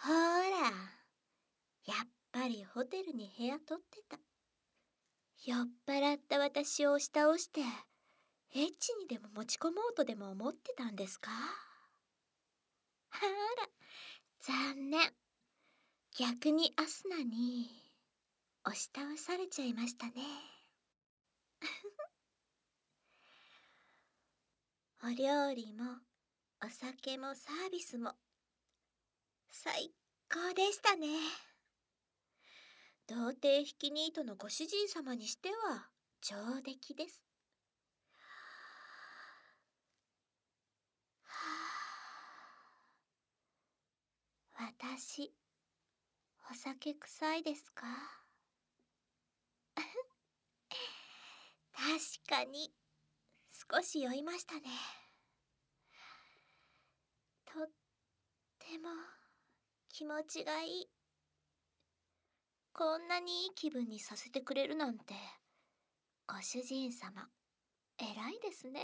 ほら、やっぱりホテルに部屋取ってた。酔っ払った私を押し倒して、エッチにでも持ち込もうとでも思ってたんですか？あら、残念。逆にアスナに押し倒されちゃいましたね。お料理もお酒もサービスも最高でしたね。童貞ひきニートのご主人様にしては上出来です。私、お酒臭いですか？確かに少し酔いましたね。とっても気持ちがいい。こんなにいい気分にさせてくれるなんて、ご主人様、偉いですね。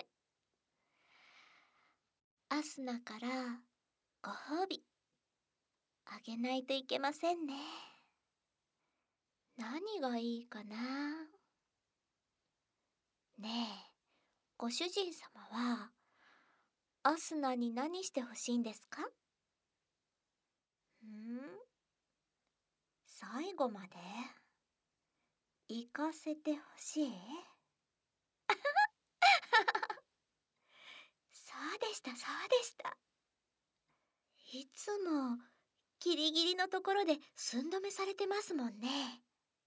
アスナからご褒美あげないといけませんね。何がいいかな。ねえ、ご主人様はアスナに何してほしいんですか？最後まで行かせてほしい？そうでした、そうでした。いつもギリギリのところで寸止めされてますもんね。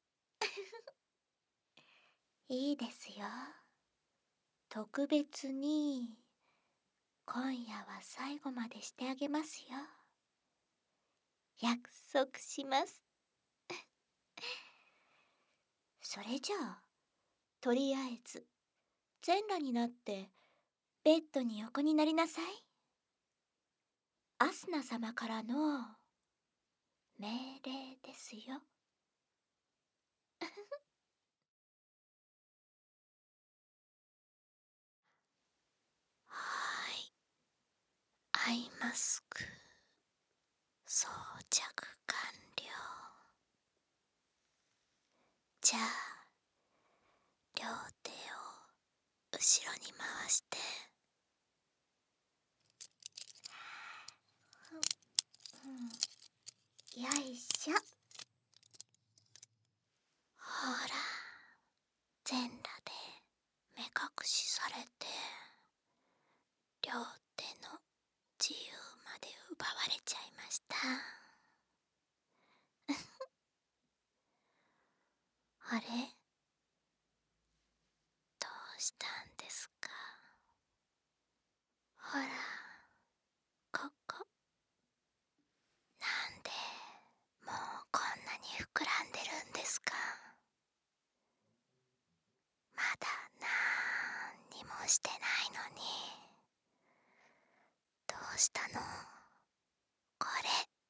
いいですよ。特別に今夜は最後までしてあげますよ。約束します。それじゃあ、とりあえず全裸になってベッドに横になりなさい。アスナ様からの命令ですよ。はい。アイマスク装着完了。じゃあ、両手を後ろに回して、よいしょ。ほら、全裸で目隠しされて、両手の自由まで奪われちゃいました。あれ、どうしたんですか？ほら、ここ。なんでもうこんなに膨らんでるんですか？まだなんにもしてないのに。どうしたの？これ。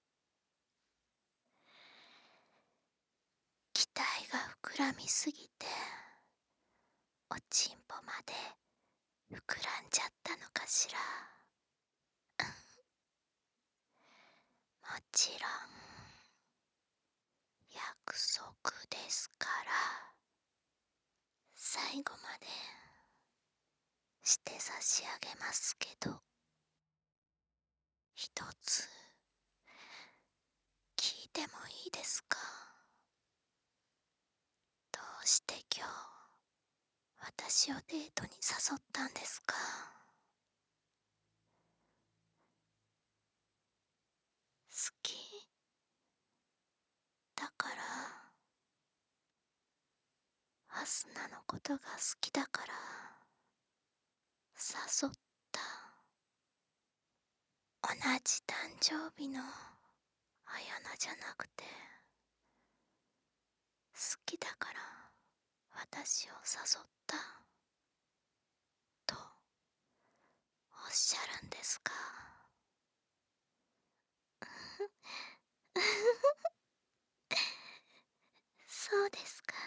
期待が膨らみすぎて、おちんぽまで膨らんじゃったのかしら。もちろん約束ですから、最後までして差し上げますけど、一つ聞いてもいいですか？どうして今日私をデートに誘ったんですか？好きだから？アスナのことが好きだから誘った？同じ誕生日のあやなじゃなくて、好きだから私を誘ったとおっしゃるんですか？そうですか。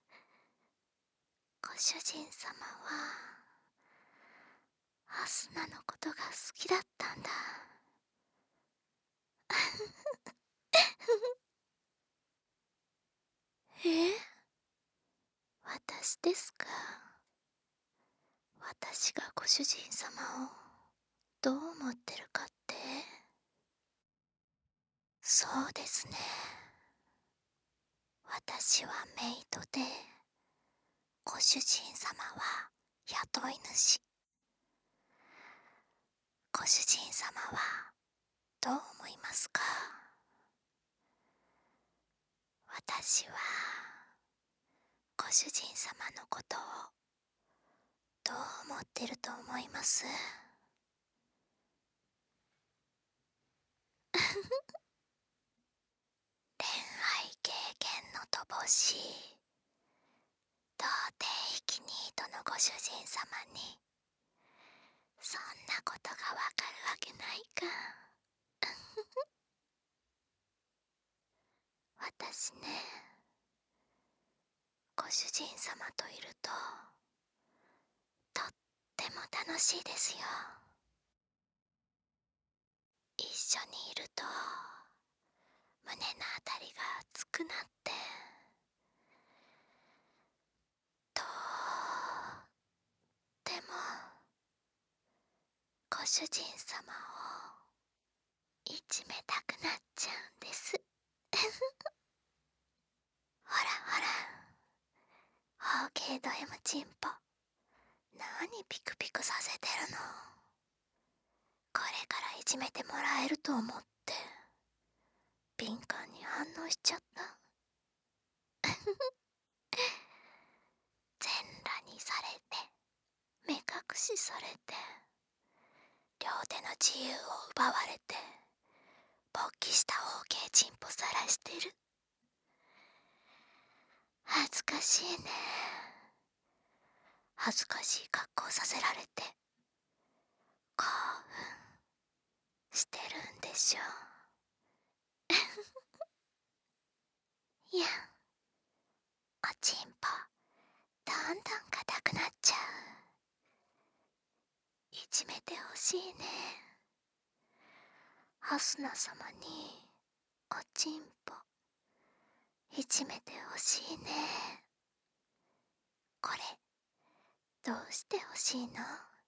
ご主人様はアスナのことが好きだったんだ。 つですか？私がご主人様をどう思ってるかって？そうですね。私はメイドで、ご主人様は雇い主。ご主人様はどう思いますか？私はご主人様のことをどう思ってると思います？恋愛経験の乏しい童貞ひきニートのご主人様にそんなことがわかるわけないか。私ね、ご主人様といるととっても楽しいですよ。一緒にいると胸のあたりが熱くなって、とってもご主人様をいじめたくなっちゃうんです。ほらほら、オーケード M チンポ、何ピクピクさせてるの。これからいじめてもらえると思って敏感に反応しちゃった。全裸にされて、目隠しされて、両手の自由を奪われて、勃起した OK チンポさらしてる。恥ずかしいね。恥ずかしい格好させられて興奮してるんでしょ。いや、おちんぽどんどん硬くなっちゃう。いじめてほしいね。ハスナ様におちんぽいじめてほしいね。これどうしてほしいの？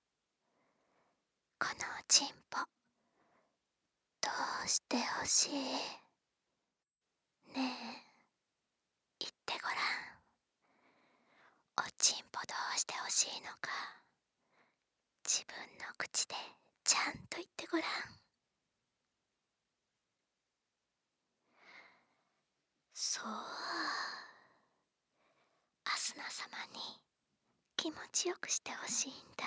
このおちんぽどうしてほしい？ねえ、言ってごらん。おちんぽどうしてほしいのか、自分の口でちゃんと言ってごらん。そう、アスナ様に気持ちよくしてほしいんだ。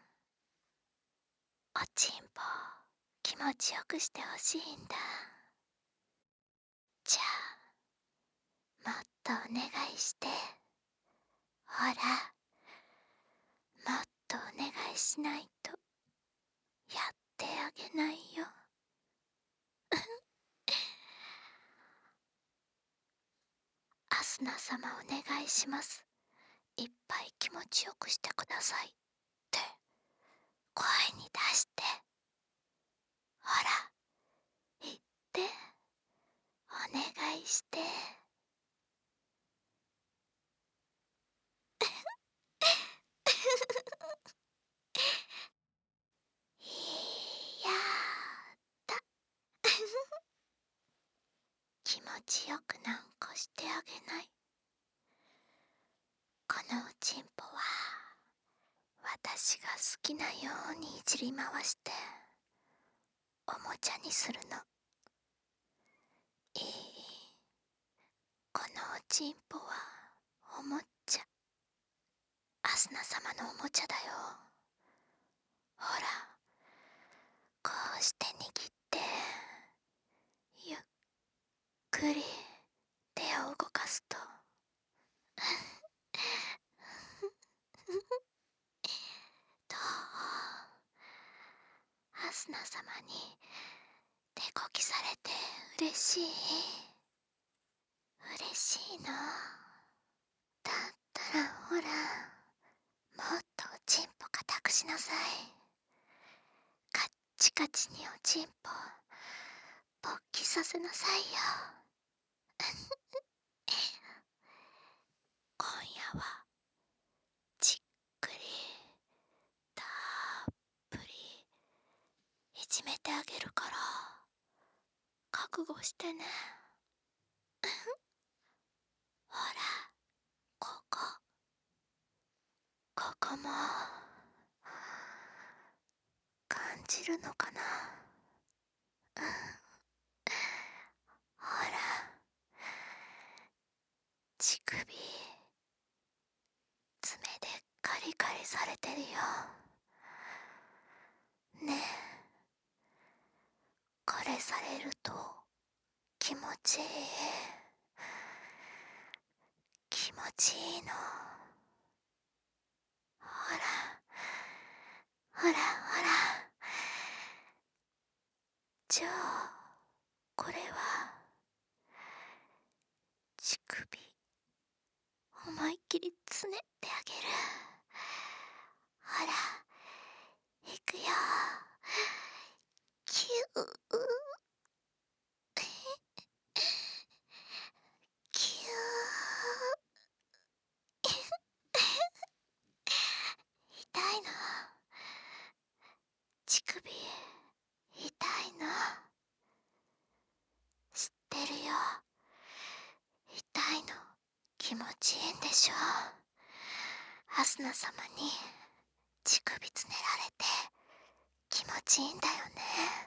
おちんぽ気持ちよくしてほしいんだ。じゃあもっとお願いして。ほら、もっとお願いしないとやってあげないよ。アスナ様お願いします。いっぱい気持ちよくしてくださいって声に出して。ほら、言って、お願いして。やった気持ちよくなんかしてあげない。このおちんぽは私が好きなようにいじり回しておもちゃにするの。いい、このおちんぽはおもちゃ。アスナ様のおもちゃだよ。ほら、こうして握ってゆっくり手を動かすとどう？アスナ様に手こきされて嬉しい？嬉しいの？だったらほら、もっとおちんぽ固くしなさい。カッチカチにおちんぽ勃起させなさいよ。今夜はてあげるから覚悟してね。ほら、ここも感じるのかな。ほら、乳首爪でカリカリされてるよ。ねえ、これされると気持ちいい。気持ちいいの。ほら、ほらほら。じゃあ、これは乳首思いっきりつねってあげる。ほら、いくよ。キューキュー痛いの。乳首痛いの知ってるよ。痛いの気持ちいいんでしょ。アスナ様に乳首つねられて気持ちいいんだよね。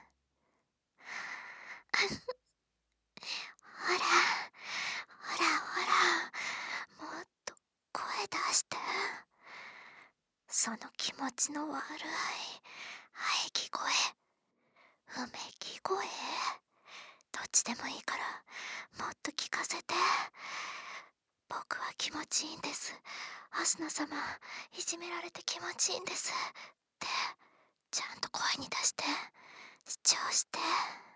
ほらほらほら、もっと声出して。その気持ちの悪い喘ぎ声、うめき声、どっちでもいいからもっと聞かせて。僕は気持ちいいんです。アスナ様、いじめられて気持ちいいんですってちゃんと声に出して主張して。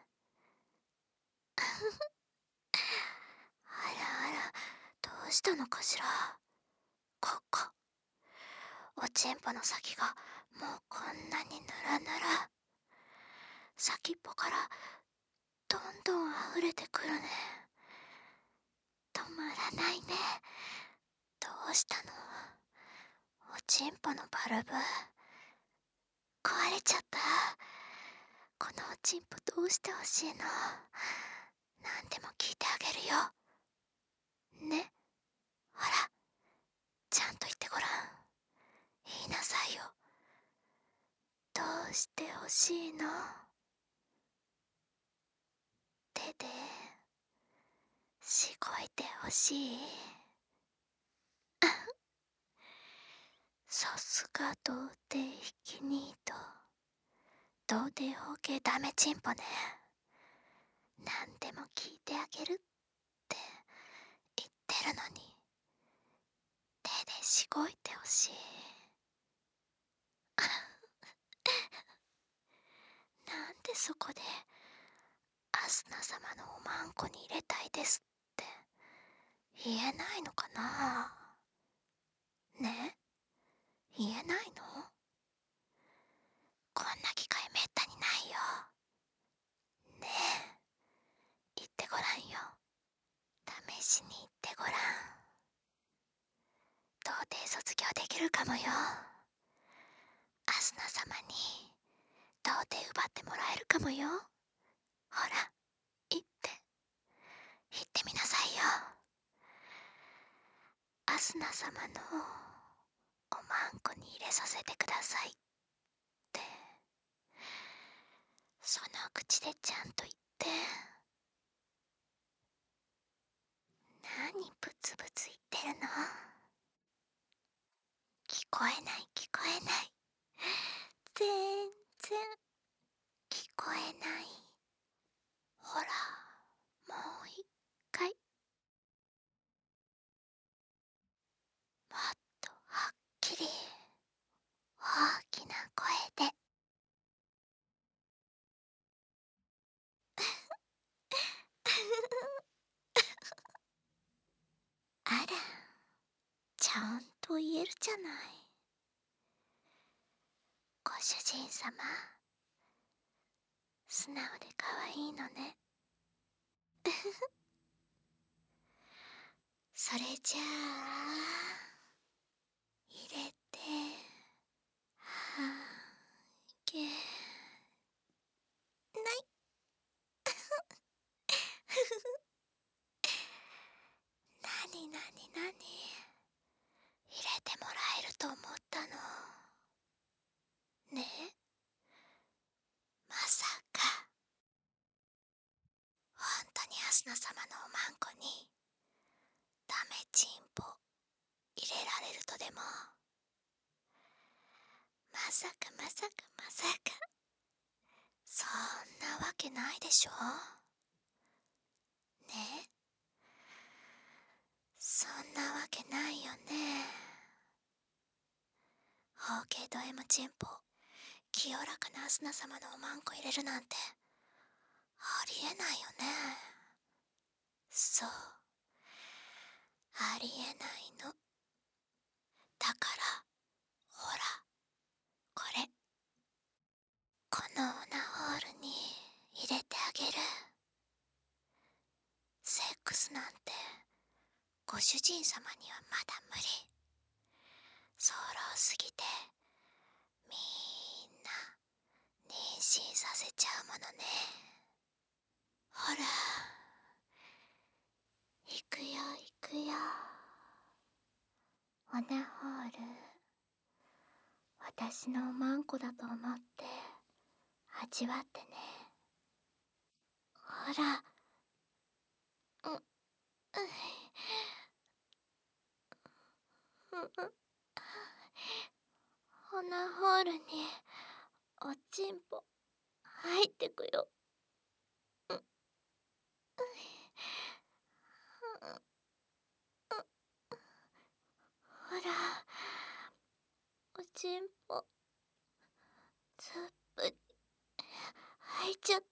あらあら、どうしたのかしら。ここ、おちんぽの先がもうこんなにぬらぬら。先っぽからどんどん溢れてくるね。止まらないね。どうしたの。おちんぽのバルブ壊れちゃった。このおちんぽどうしてほしいの。何でも聞いてあげるよね。ほら、ちゃんと言ってごらん。言いなさいよ。どうしてほしいの。手でしごいてほしい。さすが童貞ひきニート。童貞包茎ダメチンポね。何でも聞いてあげるって言ってるのに手でしごいてほしい。なんでそこでアスナ様のおまんこに入れたいですって言えないのかな。ね、言えないの。こんな機会めったにないよ。ねえ、言ってごらんよ。試しに言ってごらん。童貞卒業できるかもよ。アスナ様に童貞奪ってもらえるかもよ。ほら、言ってみなさいよ。アスナ様のおまんこに入れさせてくださいって、その口でちゃんと言って。何ブツブツ言ってるの。聞こえない聞こえない、全然聞こえない。ほら、もう一回、もっとはっきり大きな声で。あら、ちゃんと言えるじゃない。ご主人様、素直で可愛いのね。それじゃあ入れてあげスナ様のおまんこにダメチンポ入れられるとでも。まさかまさかまさか、そんなわけないでしょね。そんなわけないよね。ホーケード M チンポ清らかなアスナ様のおまんこ入れるなんてありえないよね。そう、ありえないの。だからほら、これ、このオナホールに入れてあげる。セックスなんてご主人様にはまだ無理。早漏すぎてみんな妊娠させちゃうものね。ほら、行くよ行くよ。オナホール、私のおまんこだと思って味わってね。ほら、オナホールにおちんぽ入ってくよ。ほら、おちんぽずっぷり入っちゃった。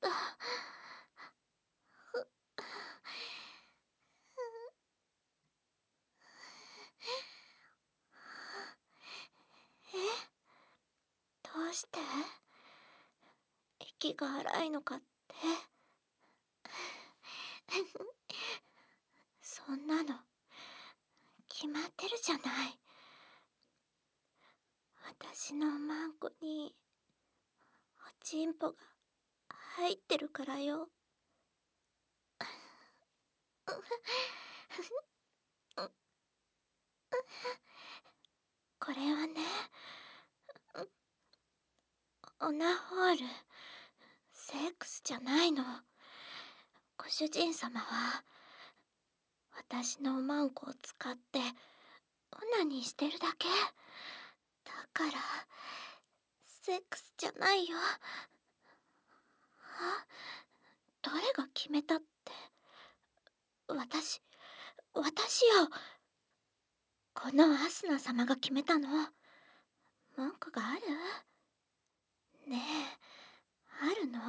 え、どうして？息が荒いのかって？そんなの決まってるじゃない。私のおまんこにおちんぽが入ってるからよ。これはね、オナホール、セックスじゃないの。ご主人様は私のおまんこを使ってオナニーしてるだけだから、セックスじゃないよ。あ、誰が決めたって？私よ。このアスナ様が決めたの。文句がある？ねえ、あるの？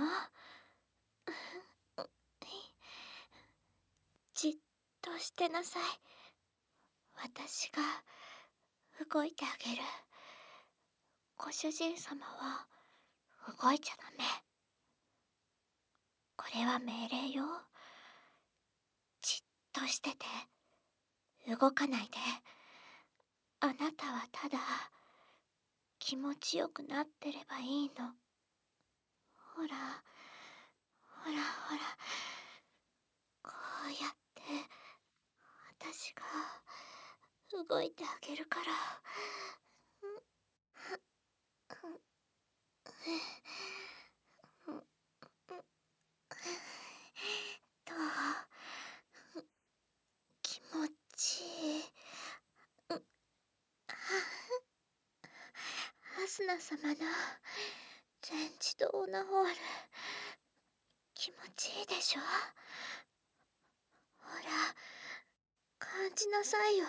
じっとしてなさい。私が動いてあげる。ご主人様は動いちゃダメ。これは命令よ。じっとしてて動かないで。あなたはただ気持ちよくなってればいいの。ほらほらほら、こうやって私が動いてあげるから。どう？気持ちいい。アスナ様の全自動オナホール、気持ちいいでしょ？ほら、感じなさいよ。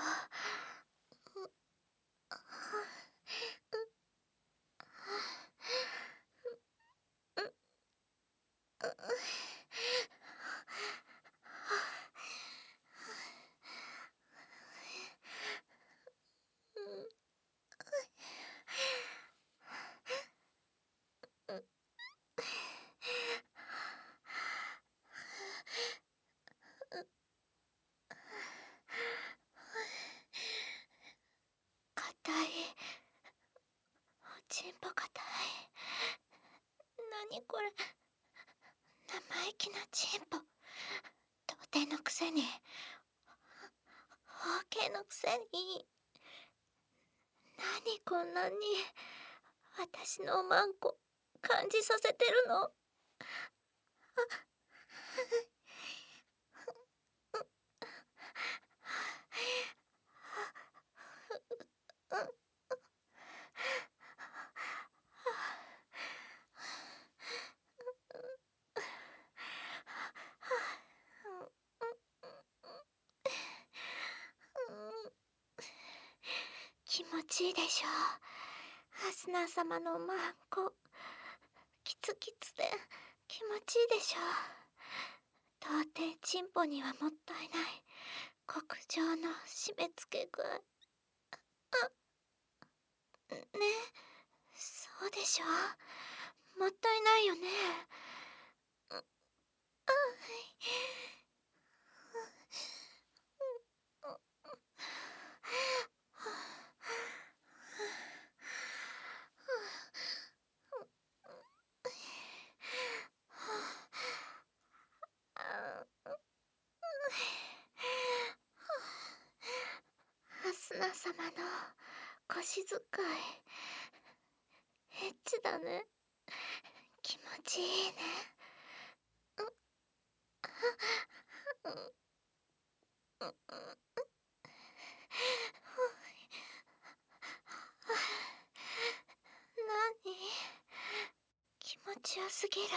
硬い。おちんぽ硬い。なにこれ、生意気なちんぽ。童貞のくせに、包茎のくせに。何こんなに私のおまんこ感じさせてるの？ 気持ちいいでしょう。ハスナー様のマンコ、キツキツで気持ちいいでしょう。到底チンポにはもったいない極上の締め付け具合。ね、そうでしょう。もったいないよね。ハスナ様の腰使い、エッチだね。気持ちいいね。何？気持ちよすぎる。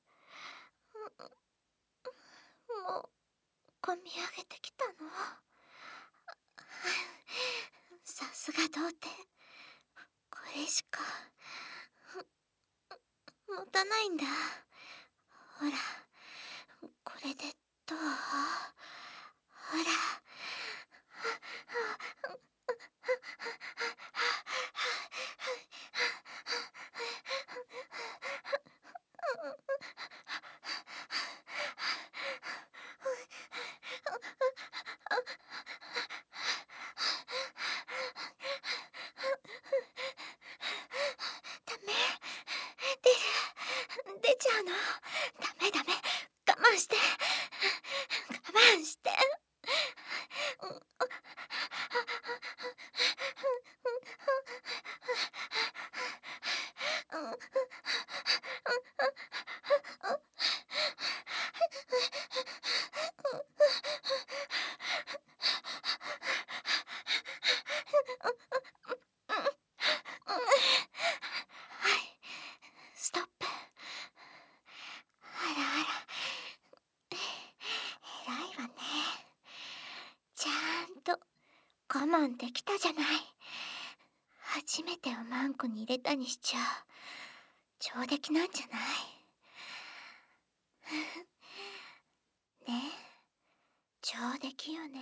もう込み上げてきたの。さすが童貞、これしか持たないんだ。ほら、これでどう？ほら。ダメ、出ちゃうの。ダメダメ、我慢して、我慢して。はい、ストップ。あらあら、偉いわね。ちゃんと我慢できたじゃない。初めてをマンコに入れたにしちゃ上出来なんじゃない？ねえ、上出来よね。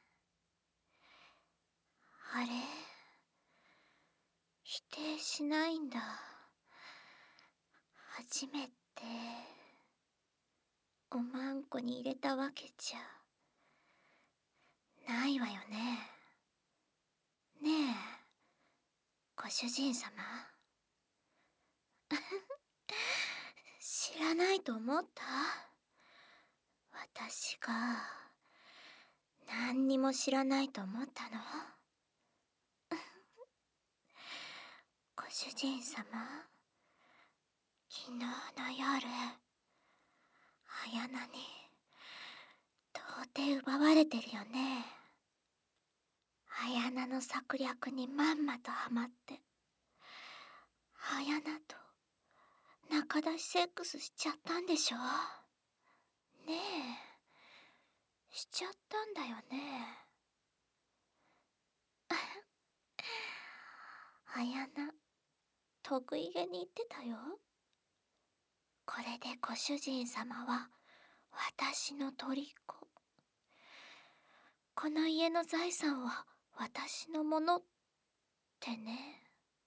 あれ、否定しないんだ。初めておまんこに入れたわけじゃないわよね。ねえ、ご主人様。知らないと思った？私が何にも知らないと思ったの？ご主人様、昨日の夜、綾菜に到底奪われてるよね。綾菜の策略にまんまとハマって、綾菜と仲出しセックスしちゃったんでしょ？ねえ、しちゃったんだよね。綾菜、得意げに言ってたよ。これでご主人様は私の虜。この家の財産は私のものってね。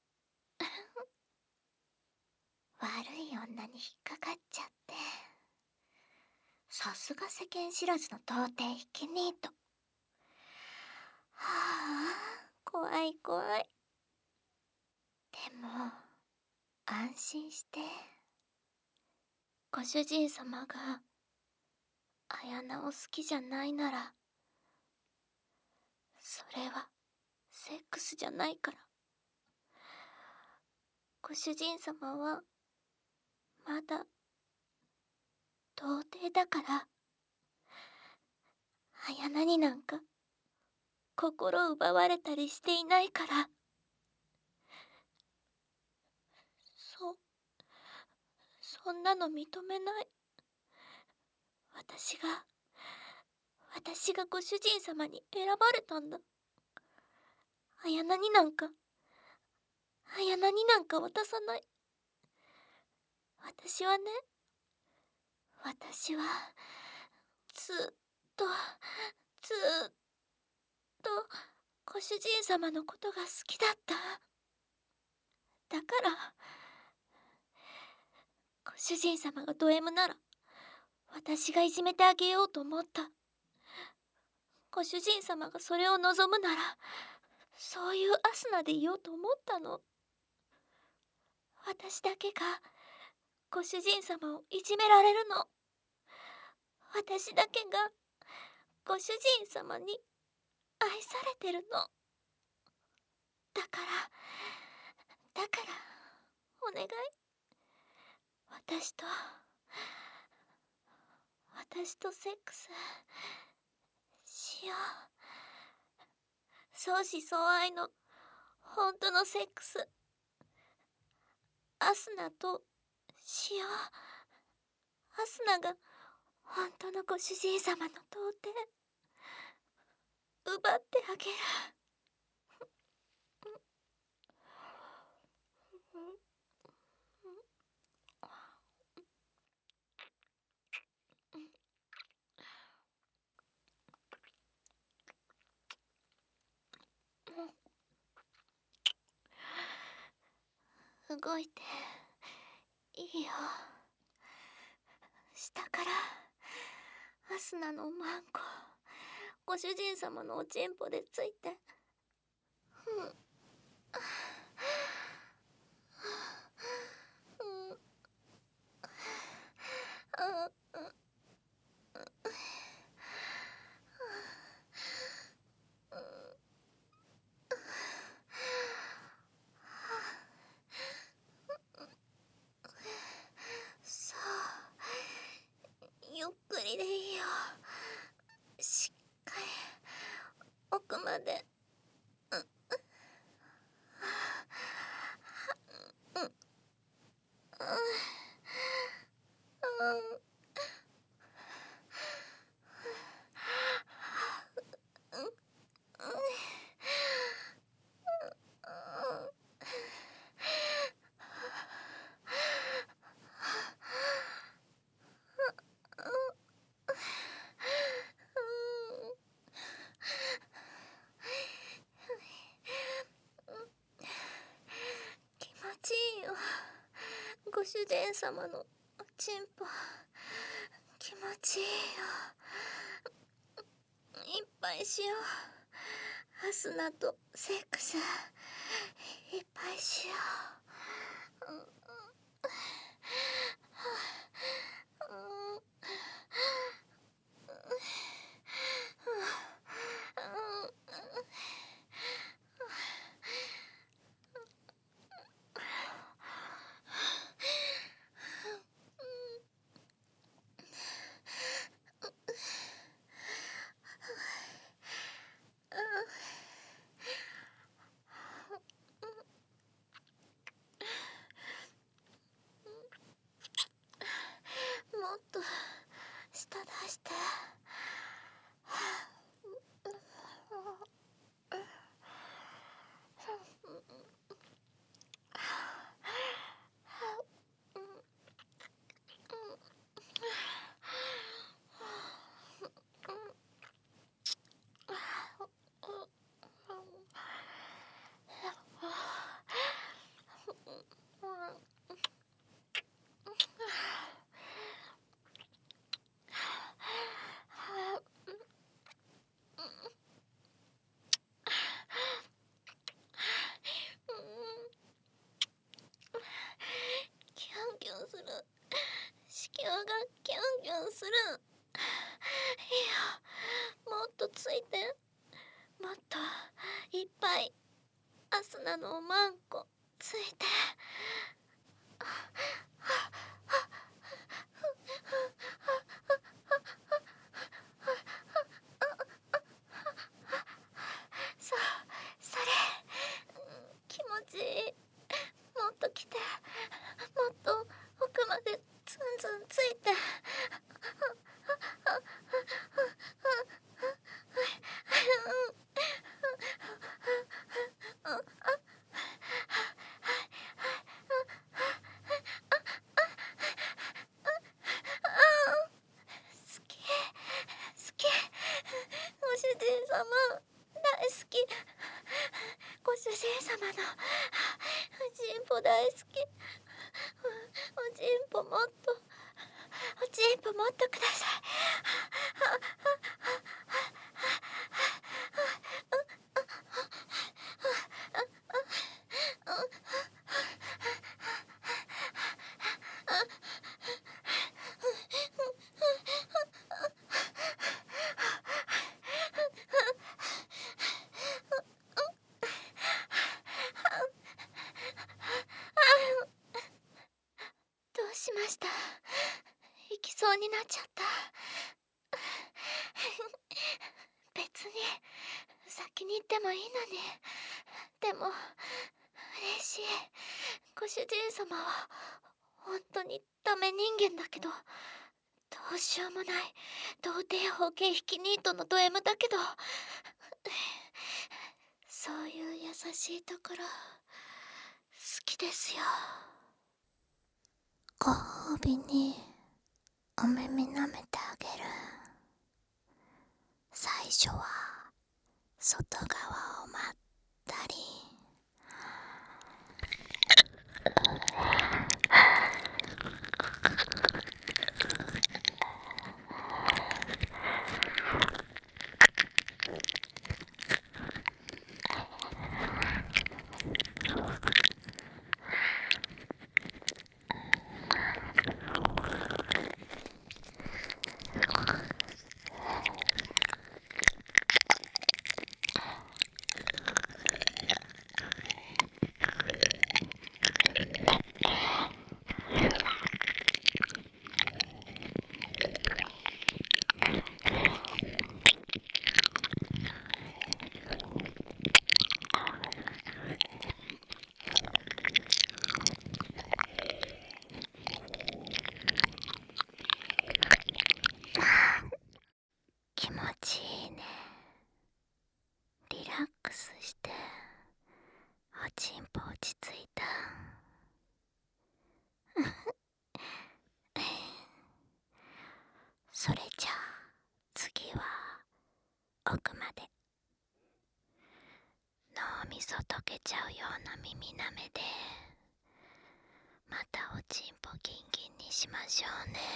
悪い女に引っかかっちゃって。さすが世間知らずの童貞ひきニート。はあ、怖い怖い。でも安心して。ご主人様が綾菜を好きじゃないなら、それはセックスじゃないから。ご主人様はまだ童貞だから、綾菜になんか心奪われたりしていないから。そう、そんなの認めない。私がご主人様に選ばれたんだ。綾菜になんか渡さない。私はずっとずっとご主人様のことが好きだった。だからご主人様がド M なら私がいじめてあげようと思った。ご主人様がそれを望むならそういうアスナでいようと思ったの。私だけがご主人様をいじめられるの。私だけがご主人様に愛されてるの。だからお願い。私とセックスしよう。相思相愛の本当のセックス、アスナとしよう。アスナが本当のご主人様の童貞奪ってあげる。動いていいよ。下からアスナのマンコご主人様のおちんぽでついて。そう、ゆっくりでいいよ。しっかり奥まで。気持ちいいよ。ご主人様のおちんぽ気持ちいいよ。いっぱいしよう。アスナとセックスいっぱいしよう。もっと舌出して。キュンキュンする。子宮がキュンキュンする。いいよ、もっとついて。もっといっぱいアスナのおまんこついて。 ちんぽ大好き。おちんぽもっと、おちんぽもっとください。どうしました？行きそうになっちゃった。別に先に行ってもいいのに。でも嬉しい。ご主人様は本当にダメ人間だけど、どうしようもない童貞包茎引きニートのド M だけど、そういう優しいところ好きですよ。ご褒美にお耳舐めてあげる。最初は外側をまったり、気持ちいいね。リラックスしておちんぽ落ち着いた。それじゃあ次は奥まで。脳みそ溶けちゃうような耳なめで、またおちんぽギンギンにしましょうね。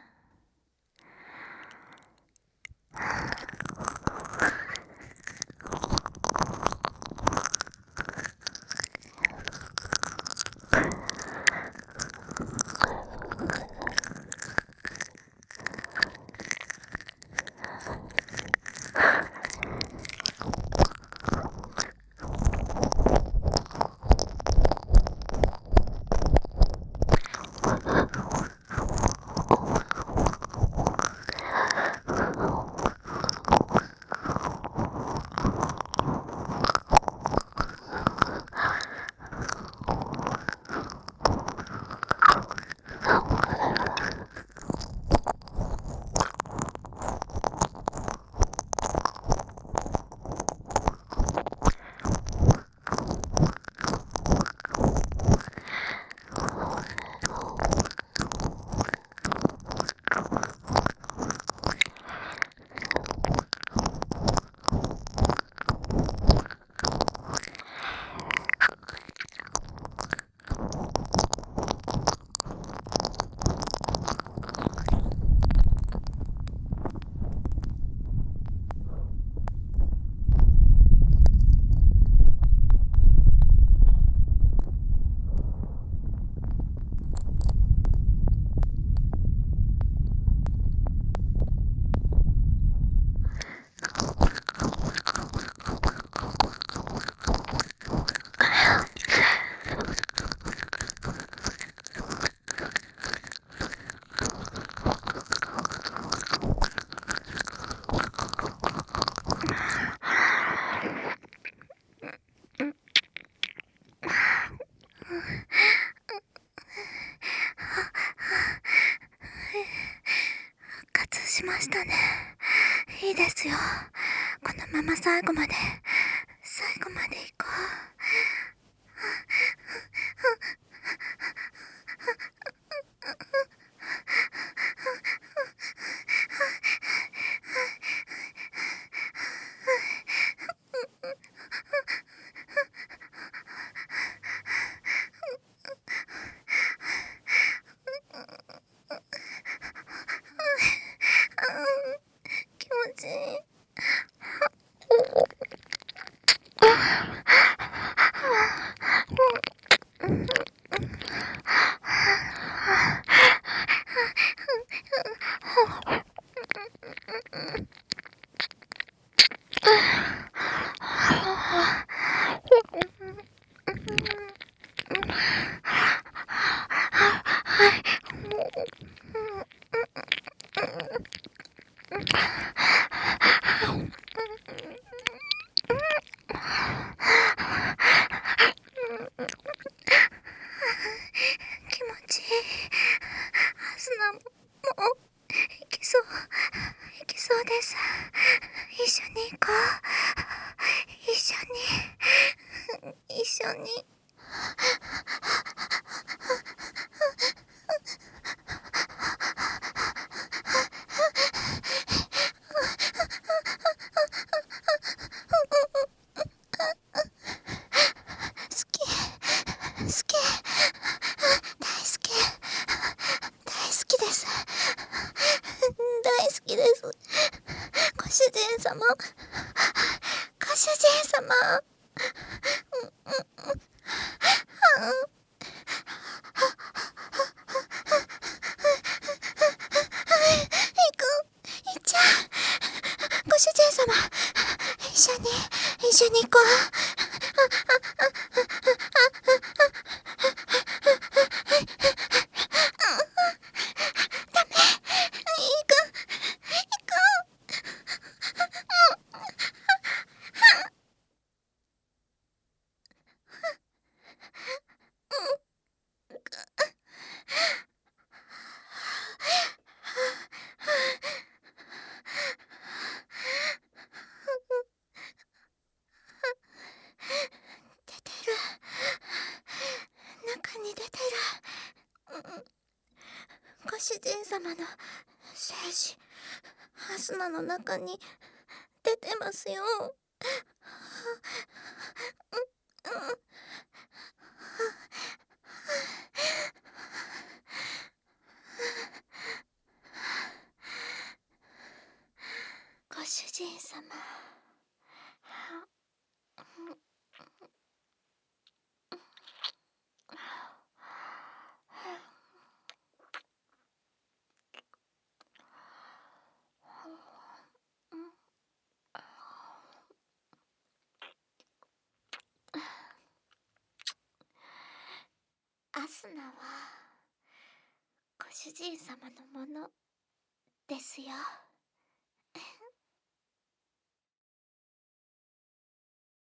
復活しましたね。いいですよ。このまま最後まで行こう。 もう行きそうです。一緒に行こう。一緒に。好き、大好きです。大好きです。ご主人様、行っちゃう。ご主人様、一緒に行こう。出てる。中に出てる。ご主人様の精子、ハスナの中に出てますよ。ご主人様。アスナはご主人様のものですよ。